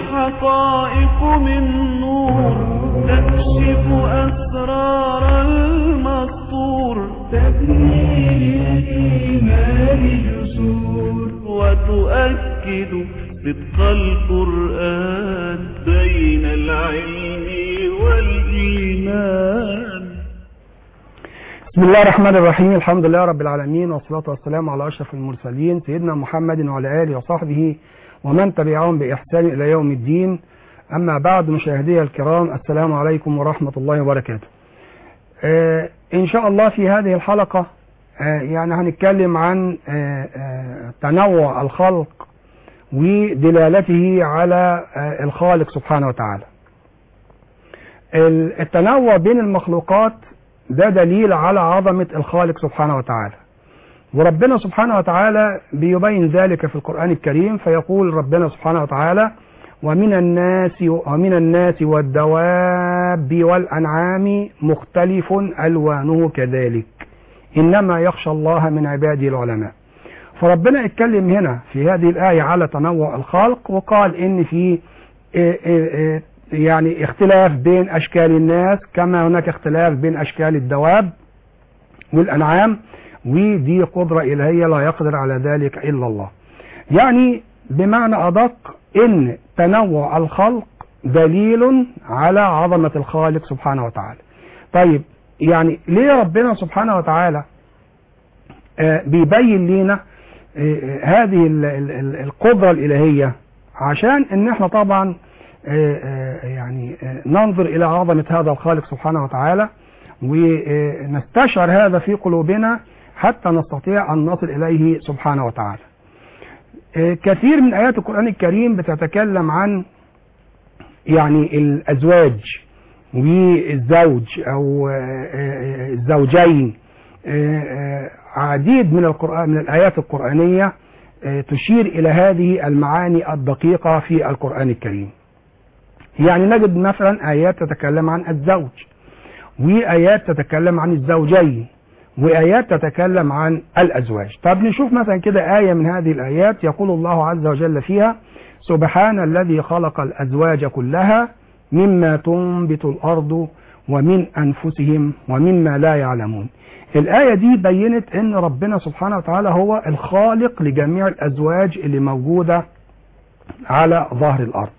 الحقائق من نور تكشف أسرار المسطور، تبني للإيمان جسور وتؤكد صدق القرآن بين العلم والإيمان. بسم الله الرحمن الرحيم. الحمد لله رب العالمين، والصلاة والسلام على أشرف المرسلين سيدنا محمد وعلى آله وصحبه ومن تبعهم بإحسان إلى يوم الدين. أما بعد، مشاهدي الكرام، السلام عليكم ورحمة الله وبركاته. إن شاء الله في هذه الحلقة يعني هنتكلم عن تنوع الخلق ودلالته على الخالق سبحانه وتعالى. التنوع بين المخلوقات ده دليل على عظمة الخالق سبحانه وتعالى، وربنا سبحانه وتعالى بيبين ذلك في القرآن الكريم، فيقول ربنا سبحانه وتعالى: ومن الناس والدواب والأنعام مختلف ألوانه كذلك إنما يخشى الله من عباده العلماء. فربنا اتكلم هنا في هذه الآية على تنوع الخلق، وقال إن في يعني اختلاف بين أشكال الناس كما هناك اختلاف بين أشكال الدواب والأنعام، ودي قدرة إلهية لا يقدر على ذلك إلا الله. يعني بمعنى أدق إن تنوع الخلق دليل على عظمة الخالق سبحانه وتعالى. طيب، يعني ليه ربنا سبحانه وتعالى بيبين لنا هذه القدرة الإلهية؟ عشان إن احنا طبعا يعني ننظر إلى عظمة هذا الخالق سبحانه وتعالى، ونستشعر هذا في قلوبنا حتى نستطيع أن نصل إليه سبحانه وتعالى. كثير من آيات القرآن الكريم بتتكلم عن يعني الأزواج والزوج أو الزوجين. عديد من الآيات القرآنية تشير إلى هذه المعاني الدقيقة في القرآن الكريم. يعني نجد مثلا آيات تتكلم عن الزوج، وآيات تتكلم عن الزوجين، وآيات تتكلم عن الأزواج. طب نشوف مثلا كده آية من هذه الآيات، يقول الله عز وجل فيها: سبحان الذي خلق الأزواج كلها مما تنبت الأرض ومن أنفسهم ومما لا يعلمون. الآية دي بينت أن ربنا سبحانه وتعالى هو الخالق لجميع الأزواج اللي موجودة على ظهر الأرض،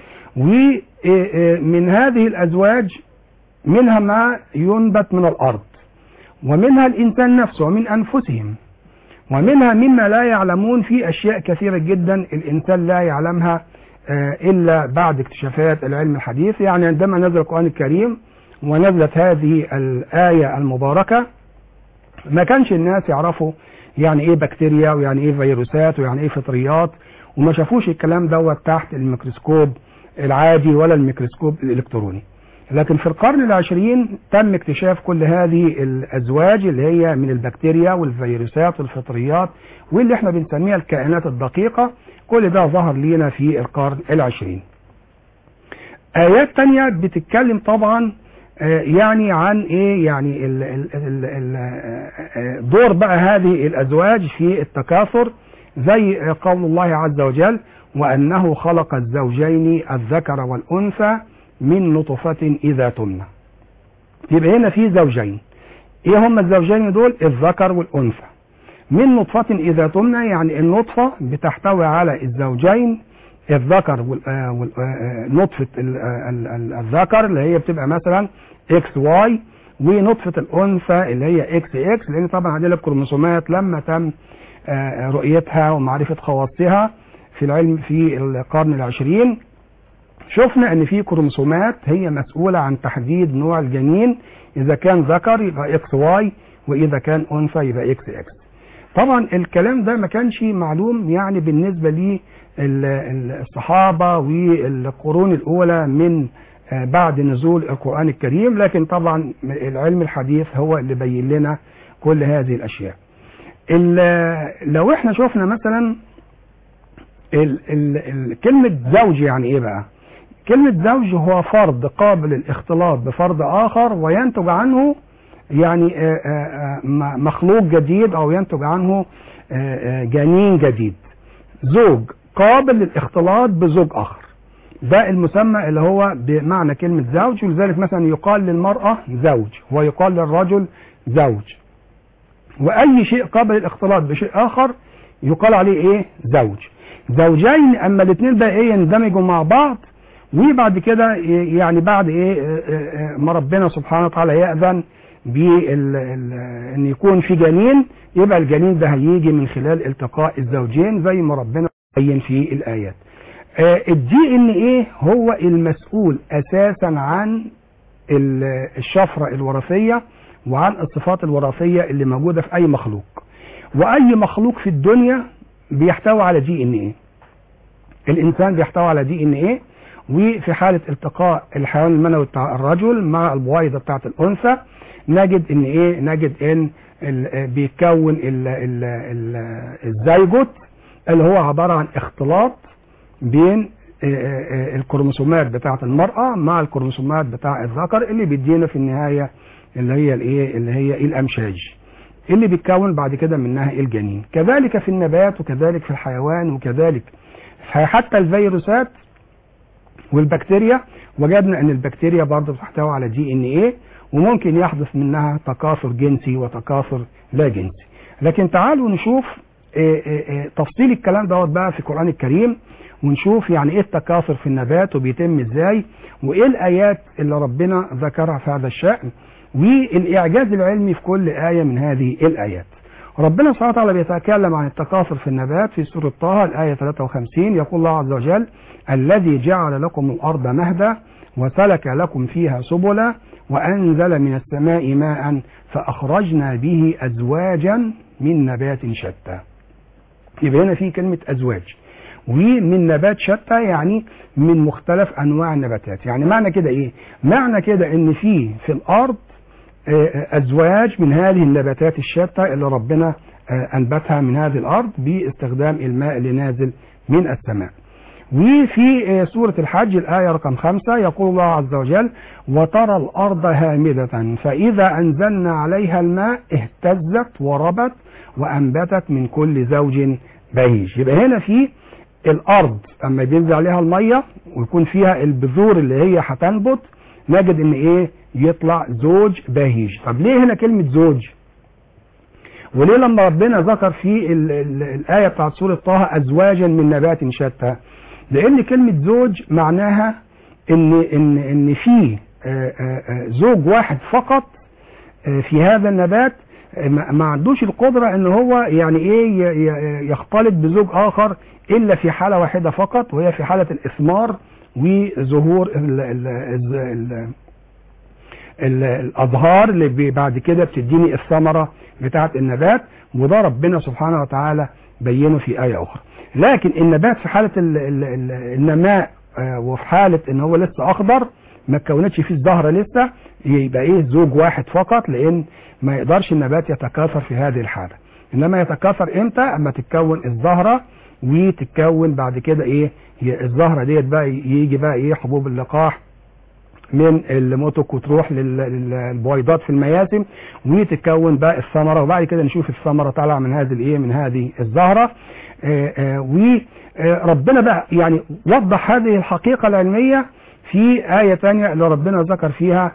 ومن هذه الأزواج منها ما ينبت من الأرض، ومنها الإنسان نفسه، ومن أنفسهم، ومنها مما لا يعلمون. في أشياء كثيرة جدا الإنسان لا يعلمها إلا بعد اكتشافات العلم الحديث. يعني عندما نزل القرآن الكريم ونزلت هذه الآية المباركة، ما كانش الناس يعرفوا يعني إيه بكتيريا، ويعني إيه فيروسات، ويعني إيه فطريات، وما شافوش الكلام دوت تحت الميكروسكوب العادي ولا الميكروسكوب الإلكتروني. لكن في القرن العشرين تم اكتشاف كل هذه الأزواج اللي هي من البكتيريا والفيروسات والفطريات، واللي احنا بنسميها الكائنات الدقيقة. كل ده ظهر لنا في القرن العشرين. آيات تانية بتتكلم طبعا يعني عن ايه، يعني دور بقى هذه الأزواج في التكاثر، زي قول الله عز وجل: وأنه خلق الزوجين الذكر والأنثى من نطفة إذا تمنى. يبقى هنا في زوجين. ايه هم الزوجين دول؟ الذكر والأنثى. من نطفة إذا تمنى، يعني النطفة بتحتوي على الزوجين، الذكر نطفة الذكر اللي هي بتبقى مثلا XY، ونطفة الأنثى اللي هي XX، لأن طبعا عندنا الكروموسومات لما تم رؤيتها ومعرفة خواصها في العلم في القرن العشرين، شفنا ان في كروموسومات هي مسؤولة عن تحديد نوع الجنين، اذا كان ذكر يبقى XY، واذا كان انثى يبقى XX. طبعا الكلام ده ما كانش معلوم يعني بالنسبة للصحابة والقرون الاولى من بعد نزول القرآن الكريم، لكن طبعا العلم الحديث هو اللي بين لنا كل هذه الاشياء. لو احنا شفنا مثلا كلمة زوج، يعني ايه بقى؟ كلمة زوج هو فرد قابل للاختلاط بفرد آخر، وينتج عنه يعني مخلوق جديد، أو ينتج عنه جنين جديد. زوج قابل للاختلاط بزوج آخر. ده المسمى اللي هو بمعنى كلمة زوج، ولذلك مثلا يقال للمرأة زوج ويقال للرجل زوج، وأي شيء قبل الاختلاط بشيء آخر يقال عليه إيه؟ زوج. زوجين أما الاثنين بقى إيه يندمجوا مع بعض، وبعد كده يعني بعد إيه ما ربنا سبحانه وتعالى يأذن بأن يكون في جنين، يبقى الجنين ده هيجي من خلال التقاء الزوجين زي ما ربنا بين في الآيات. الدي ان ايه هو المسؤول اساسا عن الشفرة الوراثية وعن الصفات الوراثية اللي موجودة في اي مخلوق، واي مخلوق في الدنيا بيحتوي على دي ان ايه. الانسان بيحتوي على دي ان ايه، وفي حالة التقاء الحيوان المنوي بتاع الرجل مع البويضة بتاعت الانثى نجد ان ايه، نجد ان بيتكون الزيجوت اللي هو عبارة عن اختلاط بين الكروموسومات بتاعة المرأة مع الكروموسومات بتاع الذكر، اللي بيدينا في النهاية اللي هي الايه، اللي هي الامشاج اللي بيتكون بعد كده منها الجنين. كذلك في النبات وكذلك في الحيوان وكذلك حتى الفيروسات والبكتيريا، وجدنا ان البكتيريا برضه بتحتوي على دي ان ايه، وممكن يحدث منها تكاثر جنسي وتكاثر لا جنسي. لكن تعالوا نشوف تفصيل الكلام دوت بقى في القرآن الكريم، ونشوف يعني ايه التكاثر في النبات وبيتم ازاي، وايه الايات اللي ربنا ذكرها في هذا الشأن، والاعجاز العلمي في كل آية من هذه الايات. ربنا سبحانه وتعالى بيتكلم عن التكاثر في النبات في سورة طه الآية 53، يقول الله عز وجل: الذي جعل لكم الأرض مهدا وسلك لكم فيها سبلا وأنزل من السماء ماء فأخرجنا به أزواجا من نبات شتى. يبقى هنا في كلمة أزواج، ومن نبات شتى يعني من مختلف أنواع النباتات. يعني معنى كده إيه؟ معنى كده إن في الأرض أزواج من هذه النباتات الشتى اللي ربنا أنبتها من هذه الأرض باستخدام الماء اللي نازل من السماء. وفي سورة الحج الآية رقم 5 يقول الله عز وجل: وترى الأرض هامدة فإذا أنزلنا عليها الماء اهتزت وربت وأنبتت من كل زوج بهيج. يبقى هنا في الأرض أما بينزل عليها المية ويكون فيها البذور اللي هي هتنبت، نجد إن إيه؟ يطلع زوج بهيج. طب ليه هنا كلمة زوج؟ وليه لما ربنا ذكر في الآية بتاعت سورة طه أزواجا من نبات شتى؟ لأن كلمة زوج معناها إن في زوج واحد فقط في هذا النبات ما عندوش القدرة إن هو يعني إيه يختلط بزوج آخر إلا في حالة واحدة فقط، وهي في حالة الإثمار وظهور الأزهار اللي بعد كده بتديني الثمرة بتاعة النبات، وده ربنا سبحانه وتعالى بينه في آية أخرى. لكن النبات في حالة النماء وفي حالة ان هو لسه اخضر ما تكونتش فيه الزهرة لسه، يبقى ايه؟ زوج واحد فقط، لان ما يقدرش النبات يتكاثر في هذه الحالة. انما يتكاثر امتى؟ اما تتكون الزهرة وتتكون بعد كده ايه؟ الزهرة ديت بقى يجي بقى ايه؟ حبوب اللقاح من الموتك وتروح للبويضات في المياسم وتتكون بقى الثمرة، وبعد كده نشوف الثمرة طالعة من هذه الايه؟ من هذه الزهرة. وربنا بقى يعني وضح هذه الحقيقة العلمية في آية تانية اللي ربنا ذكر فيها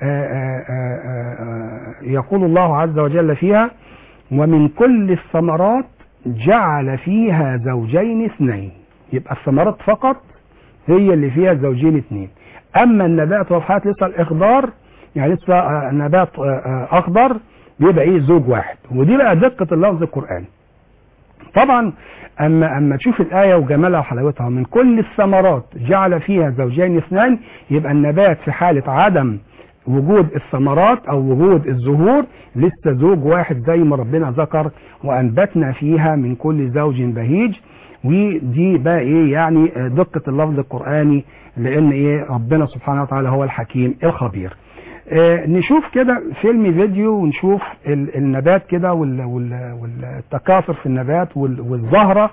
يقول الله عز وجل فيها: ومن كل الثمرات جعل فيها زوجين اثنين. يبقى الثمرات فقط هي اللي فيها زوجين اثنين، اما النبات وفي حالة لسه الاخضار يعني لسه نبات اخضر بيبقى ايه؟ زوج واحد. ودي بقى دقة اللفظ القرآني. طبعا اما تشوف الآية وجمالها وحلاوتها: من كل الثمرات جعل فيها زوجين اثنين، يبقى النبات في حالة عدم وجود الثمرات او وجود الزهور لسه زوج واحد زي ما ربنا ذكر: وانبتنا فيها من كل زوج بهيج. ودي بقى ايه؟ يعني دقة اللفظ القرآني، لان ايه؟ ربنا سبحانه وتعالى هو الحكيم الخبير. نشوف كده فيلم فيديو ونشوف النبات كده والتكاثر في النبات والزهرة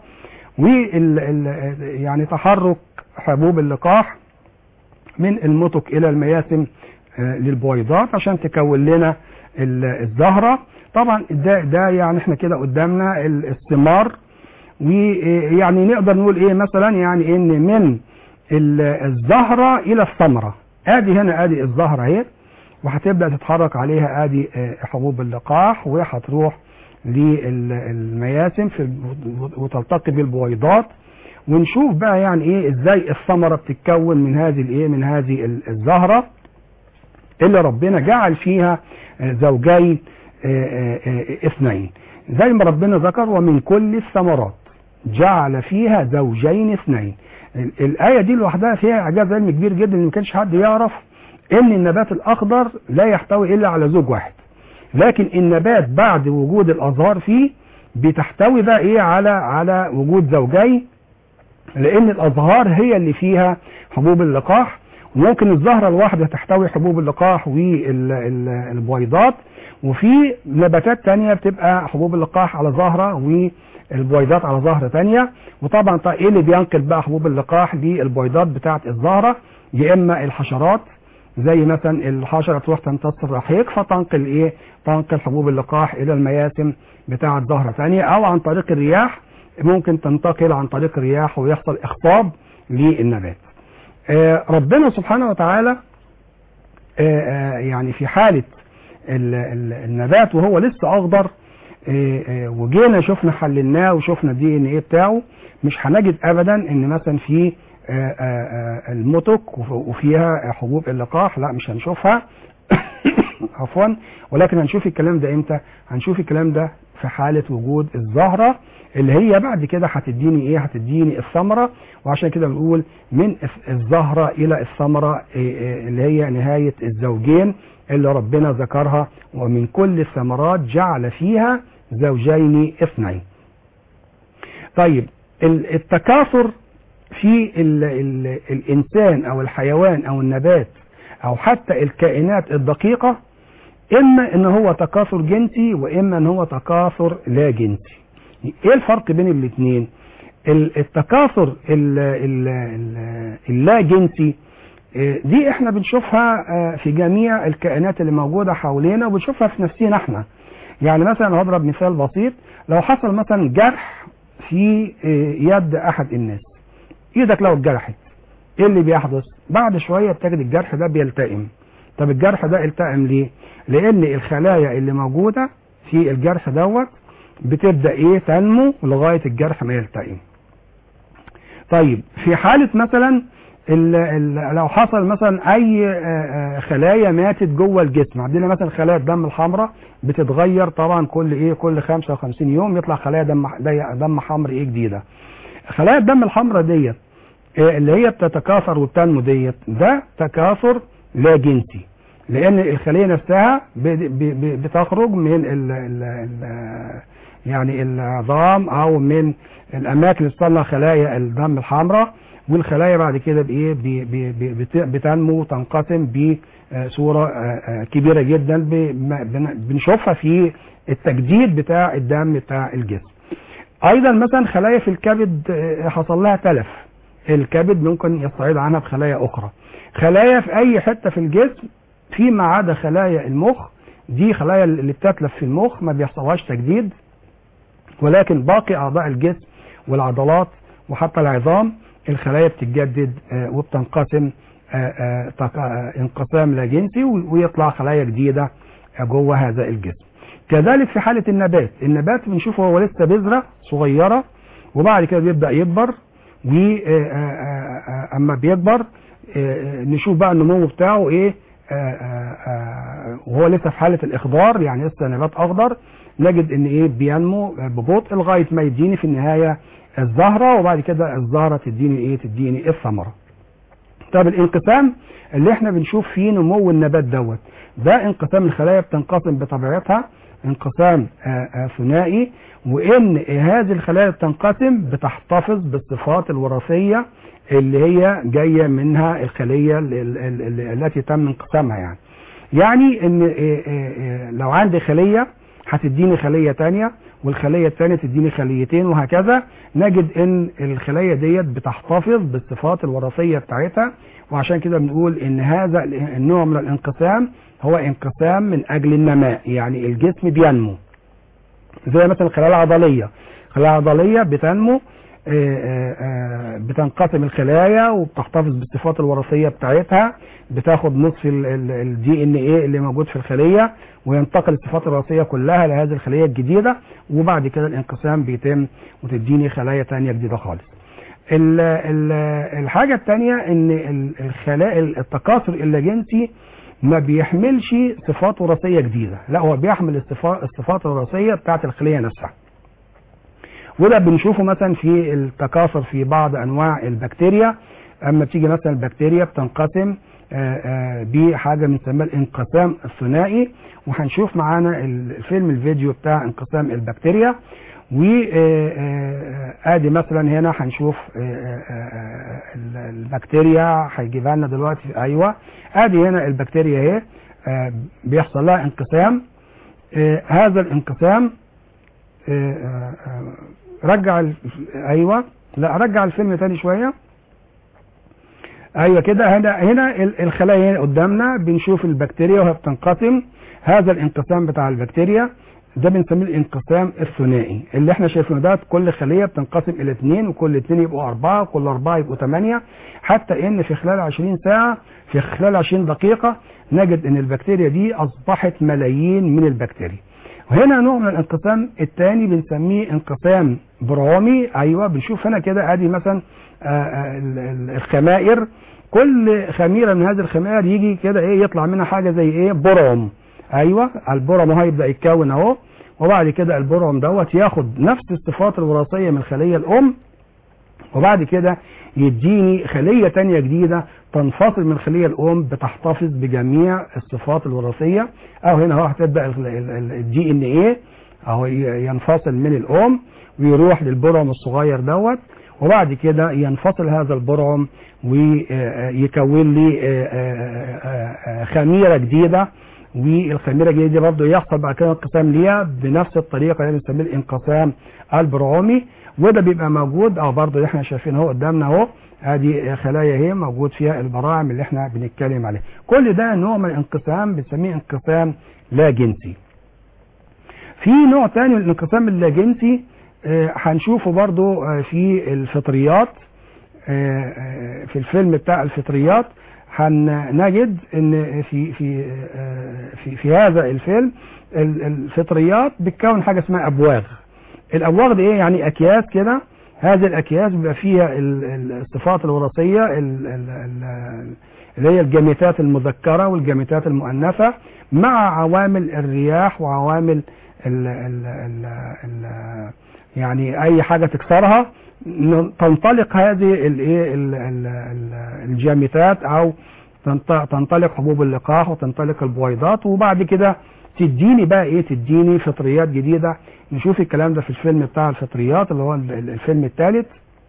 يعني تحرك حبوب اللقاح من المتك الى المياسم للبويضات عشان تكون لنا الزهرة. طبعا ده يعني احنا كده قدامنا الثمار، ويعني نقدر نقول ايه مثلا؟ يعني ان من الزهرة الى الثمرة. ادي هنا ادي الزهرة اهي، وهتبدأ تتحرك عليها ادي حبوب اللقاح، وهتروح للمياسم وتلتقي بالبويضات، ونشوف بقى يعني ايه ازاي الثمرة بتتكون من هذه الايه من هذه الزهرة اللي ربنا جعل فيها زوجين اثنين، زي ما ربنا ذكر ومن كل الثمرات جعل فيها زوجين اثنين. الآية دي لوحدها فيها إعجاز علمي كبير جدا، ما كانش حد يعرف ان النبات الأخضر لا يحتوي إلا على زوج واحد، لكن النبات بعد وجود الأزهار فيه بتحتوي بقى ايه على وجود زوجين، لأن الأزهار هي اللي فيها حبوب اللقاح، وممكن الزهرة الواحدة تحتوي حبوب اللقاح والبويضات، وفي نباتات تانية بتبقى حبوب اللقاح على زهرة والبويضات على زهرة تانية. وطبعا ايه اللي بينقل بقى حبوب اللقاح للبويضات بتاعة الزهرة؟ يا اما الحشرات، زي مثلا الحشرة تروح تمتص الرحيق فتنقل ايه تنقل حبوب اللقاح الى المياسم بتاعة زهرة تانية، او عن طريق الرياح، ممكن تنتقل عن طريق الرياح ويحصل اخصاب للنبات. ربنا سبحانه وتعالى يعني في حالة النبات وهو لسه اخضر، وجينا شفنا حللناه وشفنا الدي ان ايه بتاعه، مش هنجد ابدا ان مثلا في المتك وفيها حبوب اللقاح، لا مش هنشوفها عفوا. ولكن هنشوف الكلام ده امتى؟ هنشوف الكلام ده في حالة وجود الزهرة اللي هي بعد كده هتديني ايه؟ هتديني الثمرة. وعشان كده بنقول من الزهرة الى الثمرة اللي هي نهاية الزوجين اللي ربنا ذكرها، ومن كل الثمرات جعل فيها زوجين اثنين. طيب التكاثر في الانسان او الحيوان او النبات او حتى الكائنات الدقيقة، اما ان هو تكاثر جنسي واما ان هو تكاثر لا جنسي. ايه الفرق بين الاثنين؟ التكاثر اللا جنسي دي احنا بنشوفها في جميع الكائنات اللي موجودة حوالينا، وبنشوفها في نفسنا احنا. يعني مثلا هضرب مثال بسيط، لو حصل مثلا جرح في يد احد الناس، ايدك لو اتجرحت، ايه اللي بيحدث؟ بعد شوية بتجد الجرح ده بيلتئم. طب الجرح ده التئم ليه؟ لان الخلايا اللي موجودة في الجرح دوت بتبدأ ايه؟ تنمو لغاية الجرح ما يلتئم. طيب في حالة مثلا لو حصل مثلا اي خلايا ماتت جوه الجسم، عندنا مثلا خلايا الدم الحمراء بتتغير طبعا كل 55 يوم يطلع خلايا دم حمراء جديدة. خلايا الدم الحمراء ديت اللي هي بتتكاثر وبتنمو ديت، ده تكاثر لا جنسي، لان الخلية نفسها بتخرج من يعني العظام او من الاماكن اللي تصنع خلايا الدم الحمراء، والخلايا بعد كده بتنمو وتنقسم بصورة كبيرة جدا بنشوفها في التجديد بتاع الدم بتاع الجسم. ايضا مثلا خلايا في الكبد حصل لها تلف، الكبد ممكن يستعيد عنها بخلايا اخرى. خلايا في اي حتة في الجسم فيما عدا خلايا المخ، دي خلايا اللي بتتلف في المخ ما بيحصلهاش تجديد، ولكن باقي اعضاء الجسم والعضلات وحتى العظام الخلايا بتتجدد وبتنقسم انقسام لا جنسي، ويطلع خلايا جديدة جوه هذا الجسم. كذلك في حالة النبات بنشوفه هو لسه بذرة صغيرة، وبعد كده بيبدأ يكبر، واما بيكبر نشوف بقى النمو بتاعه ايه، وهو لسه في حالة الاخضار، يعني لسه نبات اخضر، نجد ان ايه بينمو ببطء لغاية ما يديني في النهاية الزهرة، وبعد كده الزهرة تديني ايه؟ تديني الثمرة. طب الانقسام اللي احنا بنشوف فيه نمو النبات دوت، ده انقسام الخلايا بتنقسم بطبيعتها انقسام ثنائي، وان هذه الخلايا بتنقسم بتحتفظ بالصفات الوراثية اللي هي جاية منها الخلية التي تم انقسامها. يعني ان لو عندي خلية هتديني خلية تانية، والخلية التانية تديني خليتين، وهكذا. نجد ان الخلية ديت بتحتفظ بالصفات الوراثية بتاعتها، وعشان كده بنقول ان هذا النوع من الانقسام هو انقسام من اجل النماء، يعني الجسم بينمو. زي مثلا الخلايا العضلية، الخلايا العضلية بتنمو بتنقسم الخلايا وبتحتفظ بالصفات الوراثيه بتاعتها، بتاخد نصف الدي ان ايه اللي موجود في الخليه وينتقل الصفات الوراثيه كلها لهذه الخليه الجديده، وبعد كده الانقسام بيتم وتديني خلايا ثانيه جديده خالص. الحاجه الثانيه ان الخلايا التكاثر اللاجنسي ما بيحملش صفات وراثيه جديده، لا هو بيحمل الصفات الوراثيه بتاعت الخليه نفسها. وده بنشوفه مثلا في التكاثر في بعض انواع البكتيريا. اما بتيجي مثلا البكتيريا بتنقسم بحاجه بنسميها الانقسام الثنائي، وهنشوف معانا الفيلم الفيديو بتاع انقسام البكتيريا. وادي مثلا هنا هنشوف البكتيريا هيجيبها لنا دلوقتي. ايوه ادي هنا البكتيريا اهي بيحصل لها انقسام. هذا الانقسام رجع ايوه لا رجع الفيلم تاني شويه. ايوه كده هنا الخلايا قدامنا بنشوف البكتيريا وهي بتنقسم. هذا الانقسام بتاع البكتيريا ده بنسميه الانقسام الثنائي اللي احنا شايفينه ده. كل خليه بتنقسم الى 2 وكل 2 يبقوا 4 وكل 4 يبقوا 8، حتى ان في خلال 20 ساعه في خلال 20 دقيقه نجد ان البكتيريا دي اصبحت ملايين من البكتيريا. وهنا نوع من الانقسام الثاني بنسميه انقسام برامي. ايوه بنشوف هنا كده ادي مثلا الخمائر، كل خميره من هذه الخمائر يجي كده ايه يطلع منها حاجه زي ايه برام. ايوه البرام هيبدا يتكون اهو، وبعد كده البرام دوت ياخد نفس الصفات الوراثيه من الخليه الام، وبعد كده يديني خليه ثانيه جديده تنفصل من الخليه الام بتحتفظ بجميع الصفات الوراثيه. او هنا اهو هتبدا الدي ان ايه اهو ينفصل من الام ويروح للبرعم الصغير دوت، وبعد كده ينفصل هذا البرعم ويكون لي خميره جديده، والخميره الجديده برضه يحصل بعد كده انقسام ليها بنفس الطريقه اللي بنسميه الانقسام البرعمي. وده بيبقى موجود او برضه اللي احنا شايفينه اهو قدامنا اهو، ادي خلايا اهي موجود فيها البراعم اللي احنا بنتكلم عليه. كل ده نوع من الانقسام بنسميه انقسام لا جنسي. في نوع ثاني من الانقسام اللا جنسي هنشوفه برضه في الفطريات. في الفيلم بتاع الفطريات هنجد ان في هذا الفيلم الفطريات بتكون حاجه اسمها ابواغ. الابواغ دي ايه؟ يعني اكياس كده. هذه الاكياس بيبقى فيها الصفات الوراثيه اللي هي الجاميتات المذكره والجاميتات المؤنثه مع عوامل الرياح وعوامل يعني اي حاجه تكسرها تنطلق هذه الجاميتات او تنطلق حبوب اللقاح وتنطلق البويضات، وبعد كده تديني بقى ايه؟ تديني فطريات جديده. نشوف الكلام ده في الفيلم بتاع الفطريات اللي هو الفيلم الثالث،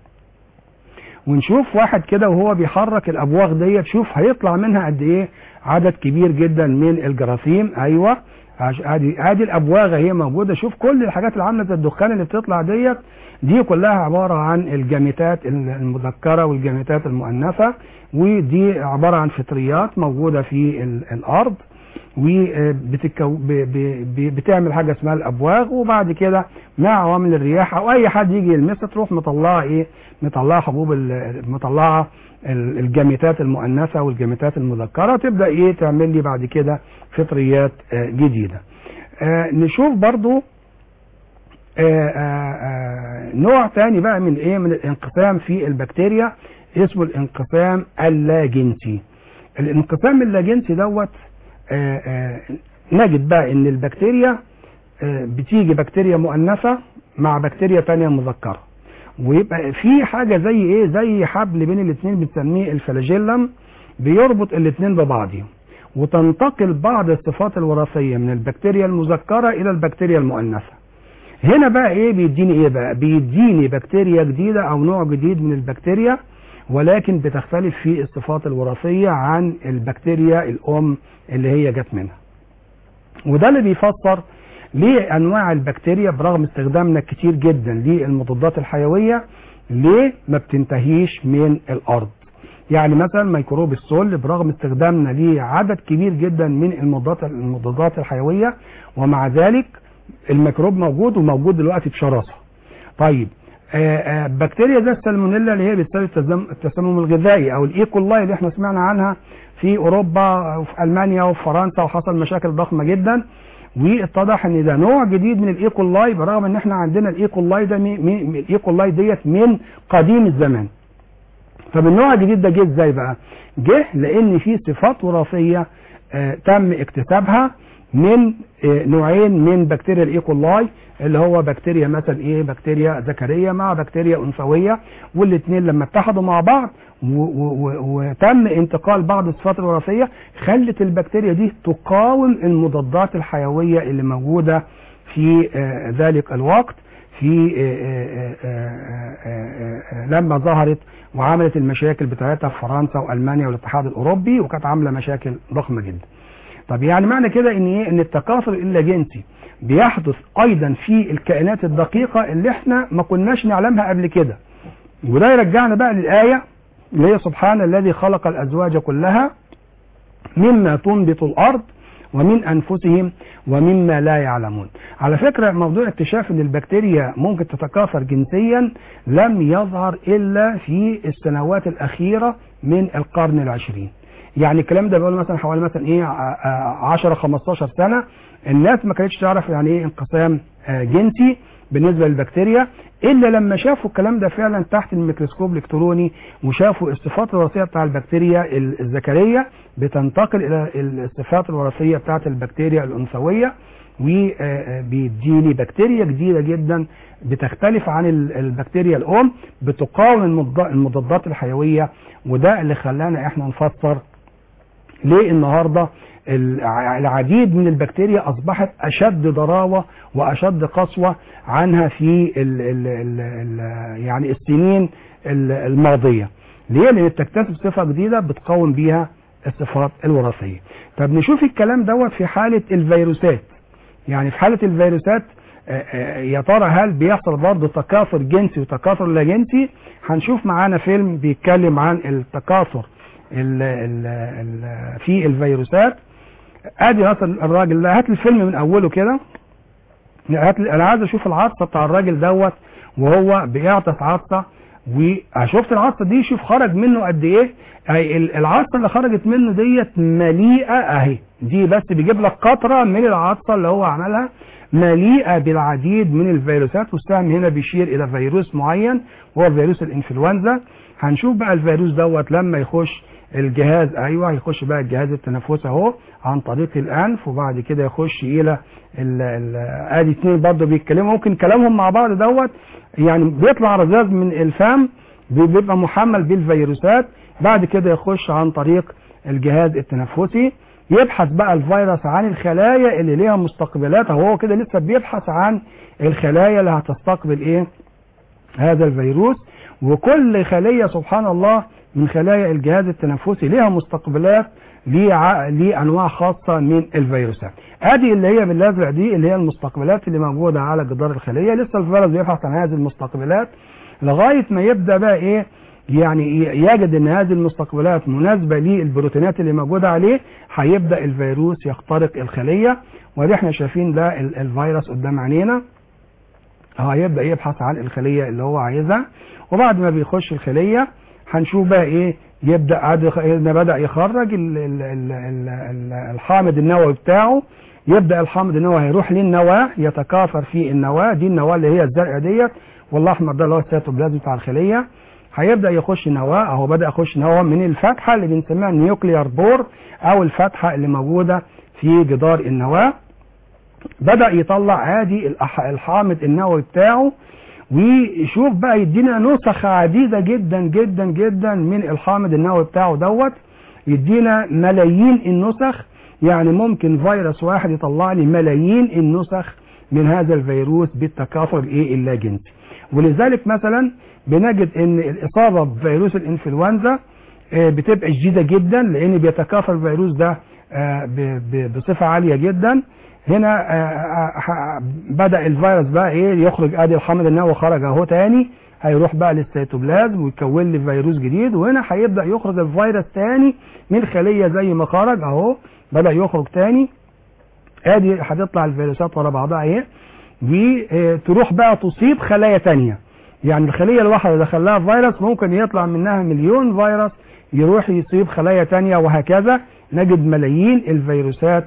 ونشوف واحد كده وهو بيحرك الابواغ ديت، شوف هيطلع منها قد ايه عدد كبير جدا من الجراثيم. ايوه ادي الابواغ هي موجوده. شوف كل الحاجات اللي عامله زي الدخان اللي بتطلع دي كلها عباره عن الجاميتات المذكره والجاميتات المؤنثه، ودي عباره عن فطريات موجوده في الارض وبتعمل حاجه اسمها الابواغ، وبعد كده مع عوامل الرياح او اي حد يجي يلمسها تروح مطلعه ايه؟ مطلعه حبوب مطلعه الجاميتات المؤنثه والجاميتات المذكره، تبدا ايه؟ تعمل لي بعد كده فطريات جديده. نشوف برضو نوع تاني بقى من ايه؟ من الانقسام في البكتيريا اسمه الانقسام اللاجنسي. الانقسام اللاجنسي دوت نجد بقى ان البكتيريا بتيجي بكتيريا مؤنثه مع بكتيريا تانية مذكره، ويبقى في حاجه زي ايه؟ زي حبل بين الاثنين بنسميه الفلاجيلم بيربط الاثنين ببعضهم، وتنتقل بعض الصفات الوراثيه من البكتيريا المذكره الى البكتيريا المؤنثه. هنا بقى ايه بيديني ايه بقى؟ بيديني بكتيريا جديده او نوع جديد من البكتيريا، ولكن بتختلف في الصفات الوراثيه عن البكتيريا الام اللي هي جت منها. وده اللي بيفسر ليه انواع البكتيريا برغم استخدامنا كتير جدا للمضادات الحيويه ليه ما بتنتهيش من الارض. يعني مثلا ميكروب السل برغم استخدامنا ليه عدد كبير جدا من المضادات الحيويه، ومع ذلك الميكروب موجود وموجود دلوقتي بشراسه. طيب بكتيريا زي السالمونيلا اللي هي بتسبب التسمم الغذائي، او الايكولاي اللي احنا سمعنا عنها في اوروبا وفي المانيا وفي فرنسا وحصل مشاكل ضخمه جدا، واتضح ان ده نوع جديد من الايكولاي، برغم ان احنا عندنا الايكولاي ده الايكولاي ديت من قديم الزمان. طب النوع الجديد ده جه ازاي بقى؟ جه لان في صفات وراثيه تم اكتسابها من نوعين من بكتيريا الايكولاي، اللي هو بكتيريا مثلا بكتيريا ذكريه مع بكتيريا انثويه، والاثنين لما اتحدوا مع بعض وتم انتقال بعض الصفات الوراثيه خلت البكتيريا دي تقاوم المضادات الحيويه اللي موجوده في ذلك الوقت، في لما ظهرت وعملت المشاكل بتاعتها في فرنسا والمانيا والاتحاد الاوروبي، وكانت عامله مشاكل ضخمه جدا. طب يعني معنى كده ان التكاثر اللاجنسي بيحدث ايضا في الكائنات الدقيقه اللي احنا ما كناش نعلمها قبل كده، وده يرجعنا بقى للايه اللي هي سبحان الذي خلق الازواج كلها مما تنبت الارض ومن انفسهم ومما لا يعلمون. على فكره موضوع اكتشاف ان البكتيريا ممكن تتكاثر جنسيا لم يظهر الا في السنوات الاخيره من القرن العشرين. يعني الكلام ده بيقول مثلا حوالي مثلا 10 15 سنه الناس ما كانتش تعرف يعني ايه انقسام جنسي بالنسبه للبكتيريا، الا لما شافوا الكلام ده فعلا تحت الميكروسكوب الالكتروني وشافوا الصفات الوراثيه بتاع البكتيريا الذكريه بتنتقل الى الصفات الوراثيه بتاعه البكتيريا الانثويه، وبيديني بكتيريا جديده جدا بتختلف عن البكتيريا الام، بتقاوم المضادات الحيويه. وده اللي خلانا احنا نفسر ليه النهارده العديد من البكتيريا اصبحت اشد ضراوه واشد قسوه عنها في يعني السنين الماضيه. ليه؟ لان بتكتسب صفه جديده بتقاوم بيها الصفات الوراثيه. طب نشوف الكلام دوت في حاله الفيروسات. يعني في حاله الفيروسات يا ترى هل بيحصل برضه تكاثر جنسي وتكاثر لا جنسي؟ هنشوف معانا فيلم بيتكلم عن التكاثر في الفيروسات. ادي مثلا الراجل ده، هات الفيلم من اوله كده، انا عايز اشوف العطسه بتاع الراجل دوت وهو بيعطس عطسه، وشفت العطسه دي، شوف خرج منه قد ايه. العطسه اللي خرجت منه ديت مليئه اهي، دي بس بيجيب لك قطره من العطسه اللي هو عملها، مليئه بالعديد من الفيروسات، والسهم هنا بيشير الى فيروس معين وهو فيروس الانفلونزا. هنشوف بقى الفيروس دوت لما يخش الجهاز، ايوه هيخش بقى الجهاز التنفسي اهو عن طريق الانف، وبعد كده يخش الى ادي اثنين برضه بيتكلموا، ممكن كلامهم مع بعض دوت يعني بيطلع رذاذ من الفم بيبقى محمل بالفيروسات، بعد كده يخش عن طريق الجهاز التنفسي، يبحث بقى الفيروس عن الخلايا اللي ليها مستقبلات، هو كده لسه بيبحث عن الخلايا اللي هتستقبل هذا الفيروس. وكل خلية سبحان الله من خلايا الجهاز التنفسي ليها مستقبلات لأنواع خاصة من الفيروسات. ادي اللي هي بالازرق دي اللي هي المستقبلات اللي موجودة على جدار الخلية، لسه الفيروس بيبحث عن هذه المستقبلات لغاية ما يبدأ بقى يعني يجد ان هذه المستقبلات مناسبة للبروتينات اللي موجودة عليه، هيبدأ الفيروس يخترق الخلية. ودي احنا شايفين ده الفيروس قدام عينينا، هيبدأ يبحث عن الخلية اللي هو عايزها، وبعد ما بيخش الخلية هنشوف بقى بدأ يخرج الحامض النووي بتاعه. يبدأ الحامض النووي هيروح للنواة، يتكاثر في النواة، دي النواة اللي هي الزرقاء ديت، والاحمر ده اللي هو السيتوبلازم بتاع الخلية. هيبدأ يخش نواة، اهو بدأ يخش نواة من الفتحة اللي بنسميها النيوكليار بور، او الفتحة اللي موجودة في جدار النواة. بدأ يطلع عادي الحامض النووي بتاعه، ويشوف بقى يدينا نسخ عديدة جدا جدا جدا من الحامض النووي بتاعه دوت، يدينا ملايين النسخ. يعني ممكن فيروس واحد يطلع لي ملايين النسخ من هذا الفيروس بالتكاثر اللاجنسي. ولذلك مثلا بنجد ان الاصابة بفيروس الانفلونزا بتبقى شديدة جدا، لان بيتكاثر الفيروس ده بصفة عالية جدا. هنا بدأ الفيروس بقى يخرج، ادي الحامض النووي خرج اهو تاني، هيروح بقى للسيتوبلازم ويكون لي فيروس جديد، وهنا هيبدأ يخرج الفيروس تاني من خلية زي ما خرج اهو، بدأ يخرج تاني، ادي هتطلع الفيروسات ورا بعضها اهي، وتروح بقى تصيب خلايا تانية. يعني الخلية الواحدة اللي دخلها فيروس ممكن يطلع منها مليون فيروس يروح يصيب خلايا تانية، وهكذا نجد ملايين الفيروسات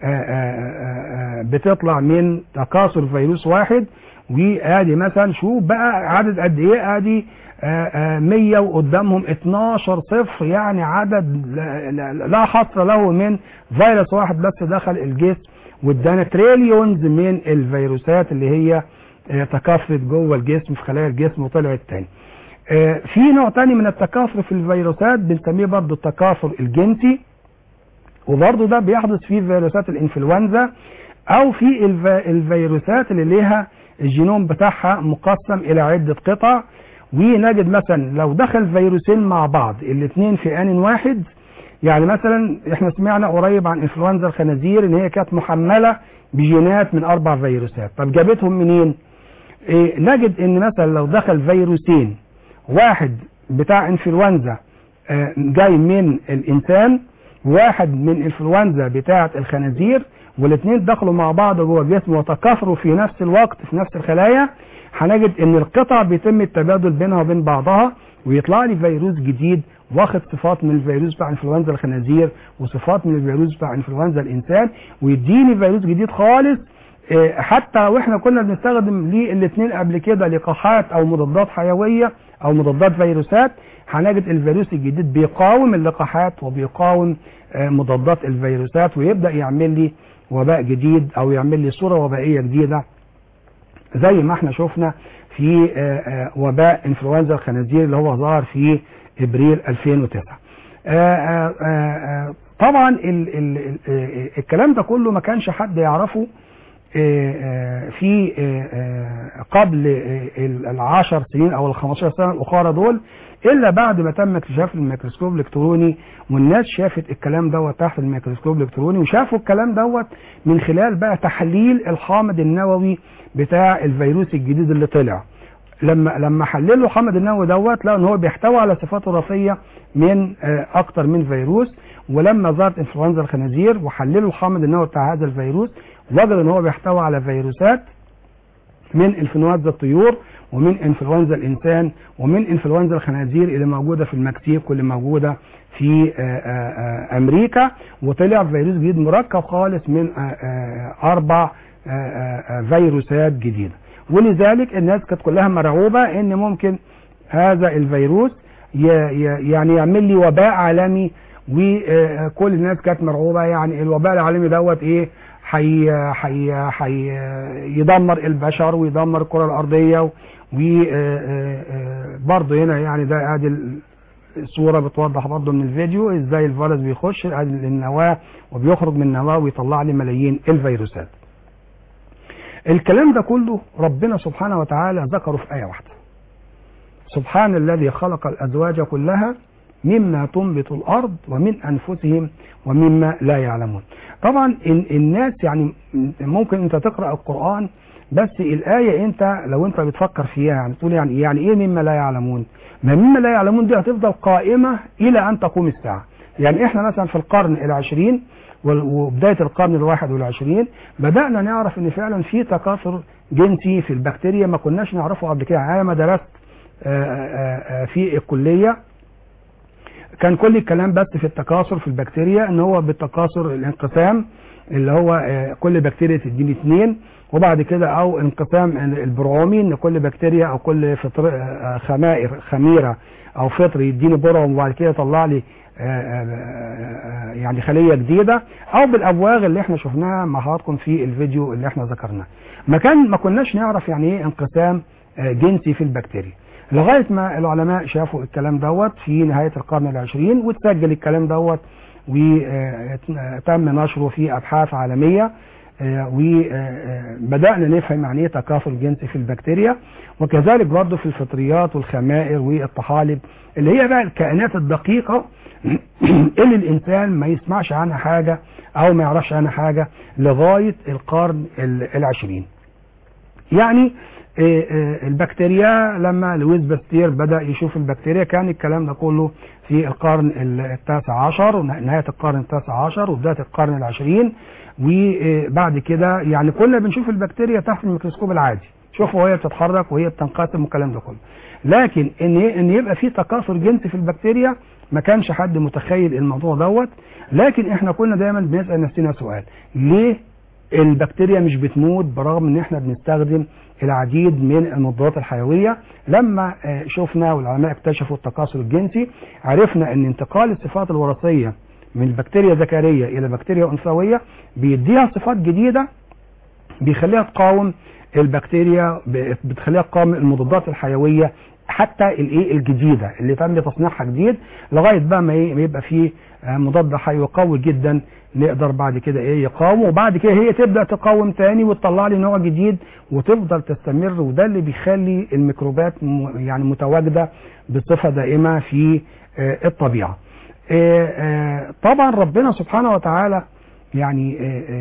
بتطلع من تكاثر فيروس واحد. وادي مثلا شوف بقى عدد قد ايه، ادي 100 وقدامهم 12 صفر، يعني عدد لا حصر له من فيروس واحد بس دخل الجسم، وادانا تريليونز من الفيروسات اللي هي تكاثرت جوه الجسم في خلايا الجسم وطلعت تاني. في نوع تاني من التكاثر في الفيروسات بنسميه برضه التكاثر الجنسي، وبرضه ده بيحدث في فيروسات الانفلونزا او في الفيروسات اللي ليها الجينوم بتاعها مقسم الى عدة قطع. ونجد مثلا لو دخل فيروسين مع بعض الاثنين في آن واحد، يعني مثلا احنا سمعنا قريب عن انفلونزا الخنازير ان هي كانت محملة بجينات من 4 فيروسات. طب جابتهم منين؟ نجد ان مثلا لو دخل فيروسين، واحد بتاع انفلونزا جاي من الانسان، واحد من انفلونزا بتاعة الخنازير، والاثنين دخلوا مع بعض جوه الجسم وتكاثروا في نفس الوقت في نفس الخلايا، هنجد ان القطع بيتم التبادل بينها وبين بعضها، ويطلع لي فيروس جديد واخد صفات من الفيروس بتاع انفلونزا الخنازير وصفات من الفيروس بتاع انفلونزا الانسان، ويديني فيروس جديد خالص. حتى واحنا كنا بنستخدم الاثنين قبل كده لقاحات او مضادات حيويه او مضادات فيروسات، هنجد الفيروس الجديد بيقاوم اللقاحات وبيقاوم مضادات الفيروسات، ويبدا يعمل لي وباء جديد او يعمل لي صوره وبائيه جديده، زي ما احنا شفنا في وباء انفلونزا الخنازير اللي هو ظهر في ابريل 2009. طبعا الكلام ده كله ما كانش حد يعرفه في قبل 10 سنين او 15 سنه الاخرى دول، الا بعد ما تم اكتشاف الميكروسكوب الالكتروني، والناس شافت الكلام دوت تحت الميكروسكوب الالكتروني، وشافوا الكلام دوت من خلال بقى تحليل الحامض النووي بتاع الفيروس الجديد اللي طلع. لما حللوا الحامض النووي دوت لقوا ان هو بيحتوي على صفات وراثيه من اكتر من فيروس. ولما ظهرت انفلونزا الخنازير وحللوا الحامض النووي بتاع هذا الفيروس، وجدوا ان هو بيحتوي على فيروسات من انفلونزا الطيور ومن انفلونزا الانسان ومن انفلونزا الخنازير اللي موجوده في المكسيك واللي موجوده في امريكا، وطلع فيروس جديد مركب خالص من 4 فيروسات جديده. ولذلك الناس كانت كلها مرعوبه ان ممكن هذا الفيروس يعني يعمل لي وباء عالمي، وكل الناس كانت مرعوبه يعني الوباء العالمي دوت ايه، يدمر البشر ويدمر الكره الارضيه. وبرضه هنا يعني ده ادي الصوره بتوضح برضه من الفيديو ازاي الفيروس بيخش النواه وبيخرج من النواه ويطلع لي ملايين الفيروسات. الكلام ده كله ربنا سبحانه وتعالى ذكره في آية واحدة: سبحان الذي خلق الأزواج كلها مما تنبت الأرض ومن أنفسهم ومما لا يعلمون. طبعا الناس يعني ممكن انت تقرأ القرآن بس الآية انت لو انت بتفكر فيها يعني تقول يعني ايه مما لا يعلمون؟ ما مما لا يعلمون دي هتفضل قائمة إلى أن تقوم الساعة. يعني احنا مثلا في القرن ال20 وبداية القرن ال21 بدأنا نعرف ان فعلا في تكاثر جنسي في البكتيريا ما كناش نعرفه قبل كده. انا ما درست في الكلية كان كل الكلام بس في التكاثر في البكتيريا ان هو بالتكاثر الانقسام اللي هو كل بكتيريا تديني 2، وبعد كده او انقسام البرعومي ان كل بكتيريا او كل خميرة او فطر يديني برعم وبعد كده يطلع لي يعني خلية جديدة، او بالابواغ اللي احنا شفناها مع حضراتكم في الفيديو اللي احنا ذكرناه. ما كناش نعرف يعني ايه انقسام جنسي في البكتيريا لغاية ما العلماء شافوا الكلام دوت في نهاية القرن ال20 وتسجل الكلام دوت وتم نشره في ابحاث عالمية، وبدأنا نفهم يعني ايه تكاثر جنسي في البكتيريا، وكذلك برضه في الفطريات والخمائر والطحالب اللي هي بقى الكائنات الدقيقة اللي الإنسان ما يسمعش عنها حاجة أو ما يعرفش عنها حاجة لغاية القرن ال20. يعني البكتيريا لما لويس باستير بدأ يشوف البكتيريا كان الكلام ده كله في القرن ال19 ونهاية القرن ال19 وبداية القرن ال20. وبعد كده يعني كنا بنشوف البكتيريا تحت الميكروسكوب العادي، شوفوا وهي بتتحرك وهي بتنقسم والكلام ده كله. لكن ان يبقى في تكاثر جنسي في البكتيريا ما كانش حد متخيل الموضوع دوت. لكن احنا كنا دايما بنسال نفسنا سؤال، ليه البكتيريا مش بتموت برغم ان احنا بنستخدم العديد من المضادات الحيويه؟ لما شفنا والعلماء اكتشفوا التكاثر الجنسي، عرفنا ان انتقال الصفات الوراثيه من البكتيريا ذكريه الى بكتيريا انثويه بيديها صفات جديده بيخليها تقاوم البكتيريا، بتخليها تقاوم المضادات الحيويه حتى الجديده اللي تم تصنيعها جديد، لغايه بقى ما يبقى فيه مضاد حيوي قوي جدا نقدر بعد كده يقاوم، وبعد كده هي تبدا تقاوم تاني وتطلع لي نوع جديد وتفضل تستمر. وده اللي بيخلي الميكروبات يعني متواجده بصفه دائمه في الطبيعه. طبعا ربنا سبحانه وتعالى يعني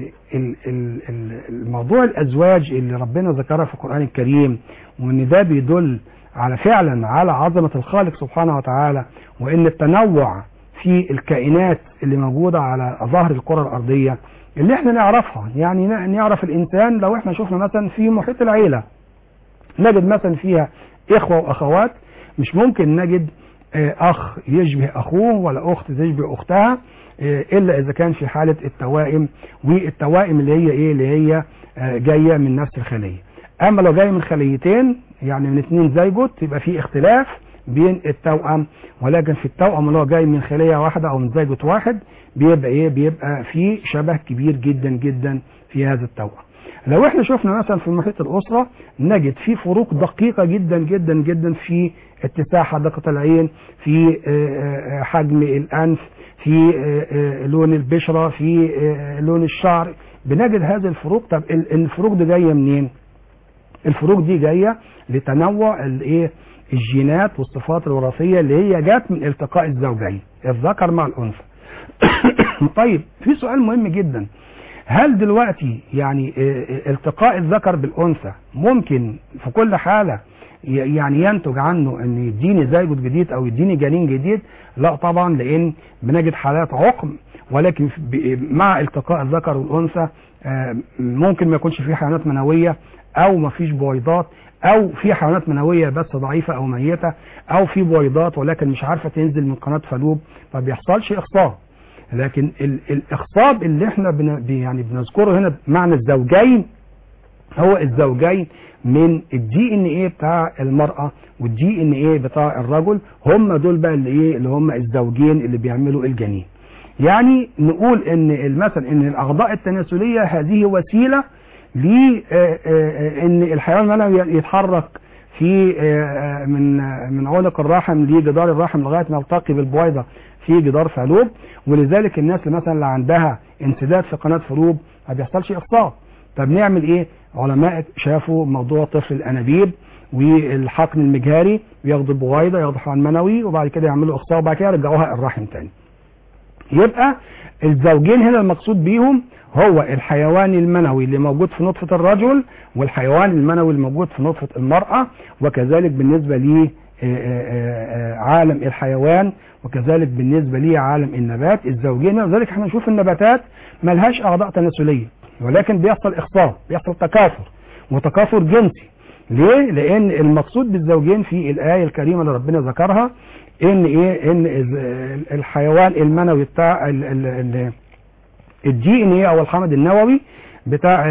الموضوع الازواج اللي ربنا ذكرها في القرآن الكريم، وان ده بيدل على فعلا على عظمة الخالق سبحانه وتعالى، وان التنوع في الكائنات اللي موجودة على ظهر الكرة الارضية اللي احنا نعرفها. يعني نعرف الانسان لو احنا شفنا مثلا في محيط العيلة نجد مثلا فيها اخوة واخوات، مش ممكن نجد اخ يشبه اخوه ولا اخت تشبه اختها الا اذا كان في حالة التوائم، والتوائم اللي هي اللي هي جاية من نفس الخلية. اما لو جاي من خليتين يعني من 2 زيجوت يبقى في اختلاف بين التوأم، ولكن في التوأم اللي هو جاي من خلية واحدة او من زيجوت واحد بيبقى بيبقى في شبه كبير جدا جدا في هذا التوأم. لو احنا شفنا مثلا في محيط الاسرة نجد في فروق دقيقة جدا جدا جدا في اتساع حدقة العين، في حجم الانف، في لون البشرة، في لون الشعر، بنجد هذه الفروق. طب الفروق دي جاية منين؟ الفروق دي جاية لتنوع الجينات والصفات الوراثية اللي هي جات من التقاء الزوجين الذكر مع الانثى. طيب في سؤال مهم جدا، هل دلوقتي يعني التقاء الذكر بالانثى ممكن في كل حالة يعني ينتج عنه ان يديني زيجوت جديد او يديني جنين جديد؟ لا طبعا، لان بنجد حالات عقم، ولكن مع التقاء الذكر والانثى ممكن ما يكونش فيه حيوانات منوية، او ما فيش بويضات، او في حيوانات منوية بس ضعيفة او ميتة، او في بويضات ولكن مش عارفة تنزل من قناة فالوب، ما بيحصلش اخصاب. لكن الاخصاب اللي احنا يعني بنذكره هنا بمعنى الزوجين هو الزوجين من الدي ان ايه بتاع المرأة والدي ان ايه بتاع الرجل، هم دول بقى اللي هم الزوجين اللي بيعملوا الجنين. يعني نقول ان مثلا ان الاعضاء التناسلية هذه وسيلة لان الحيوان المنوي يتحرك في من عنق الرحم لجدار الرحم لغاية ما يلتقي بالبويضة في جدار فالوب. ولذلك الناس اللي مثلا اللي عندها انسداد في قناة فالوب ما بيحصلش اخصاب. طب نعمل ايه؟ علماء شافوا موضوع طفل الانابيب والحقن المجهري، وياخدوا البويضة ياخدوا حيوان منوي وبعد كده يعملوا اخصاب وبعد كده يرجعوها الرحم تاني. يبقى الزوجين هنا المقصود بيهم هو الحيوان المنوي اللي موجود في نطفة الرجل والحيوان المنوي اللي موجود في نطفة المرأة، وكذلك بالنسبة لي عالم الحيوان، وكذلك بالنسبة لي عالم النبات الزوجين. ولذلك احنا نشوف النباتات ملهاش اعضاء تناسلية ولكن بيحصل اخصاب، بيحصل تكاثر وتكاثر جنسي. ليه؟ لان المقصود بالزوجين في الآية الكريمة اللي ربنا ذكرها ان ان الحيوان المنوي بتاع الدي ان ايه او الحمض النووي بتاع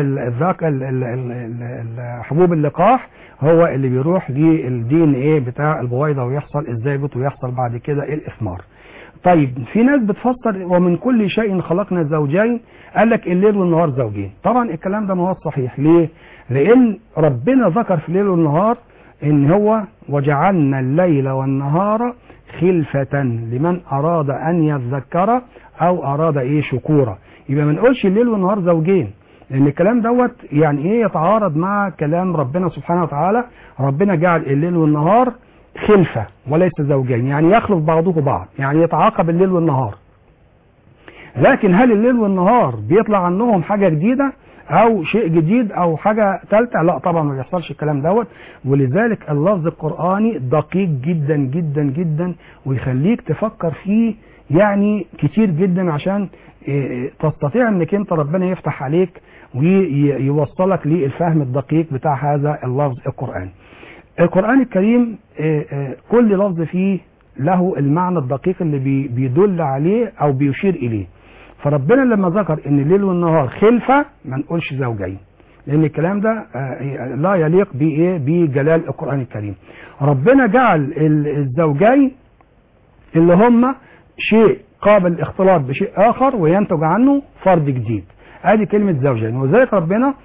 حبوب اللقاح هو اللي بيروح للدي ان ايه بتاع البويضة ويحصل الزيجوت ويحصل بعد كده الاثمار. طيب في ناس بتفسر ومن كل شيء خلقنا زوجين، قال لك الليل والنهار زوجين. طبعا الكلام ده ما هو صحيح. ليه؟ لان ربنا ذكر في الليل والنهار ان هو وجعلنا الليل والنهار خلفة لمن اراد ان يذكر او اراد شكورا. يبقى ما نقولش الليل والنهار زوجين، لان الكلام دوت يعني يتعارض مع كلام ربنا سبحانه وتعالى. ربنا جعل الليل والنهار خلفة وليس زوجين، يعني يخلف بعضه بعض، يعني يتعاقب الليل والنهار. لكن هل الليل والنهار بيطلع عنهم حاجة جديدة او شيء جديد او حاجة ثالثة؟ لا طبعا ما بيحصلش الكلام دوت. ولذلك اللفظ القرآني دقيق جدا جدا جدا ويخليك تفكر فيه يعني كتير جدا عشان تستطيع انك انت ربنا يفتح عليك ويوصلك للفهم الدقيق بتاع هذا اللفظ القرآني. القرآن الكريم كل لفظ فيه له المعنى الدقيق اللي بيدل عليه او بيشير اليه. فربنا لما ذكر ان الليل والنهار خلفة ما نقولش زوجين، لان الكلام ده لا يليق بجلال القرآن الكريم. ربنا جعل الزوجين اللي هم شيء قابل الاختلاط بشيء اخر وينتج عنه فرد جديد، ادي كلمة زوجين. وذلك ربنا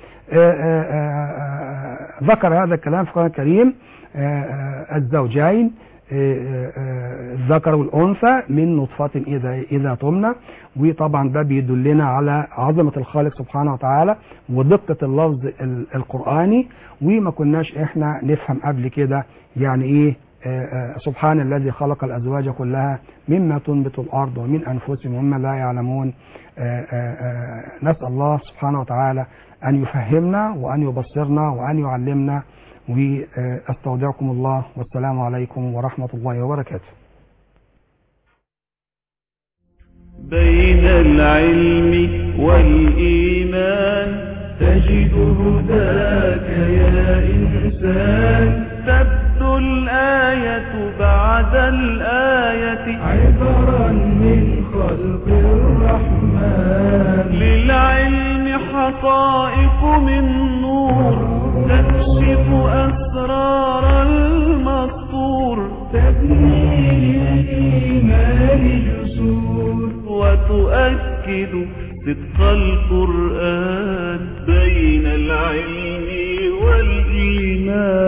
ذكر هذا الكلام في القرآن الكريم، الزوجين الذكر والأنثى من نطفة إذا تمنى. وطبعا ده بيدلنا على عظمة الخالق سبحانه وتعالى ودقة اللفظ القرآني، وما كناش احنا نفهم قبل كده يعني ايه سبحان الذي خلق الأزواج كلها مما تنبت الأرض ومن أنفسهم ومما لا يعلمون. نسأل الله سبحانه وتعالى أن يفهمنا وأن يبصرنا وأن يعلمنا، واستودعكم الله والسلام عليكم ورحمة الله وبركاته. بين العلم والإيمان تجد هداك يا إنسان، تبدو الآية بعد الآية عبرا من خلق الرحمن. للعلم حقائق من نور تكشف أسرار المسطور، تبني للإيمان جسور وتؤكد صدق القرآن. بين العلم والإيمان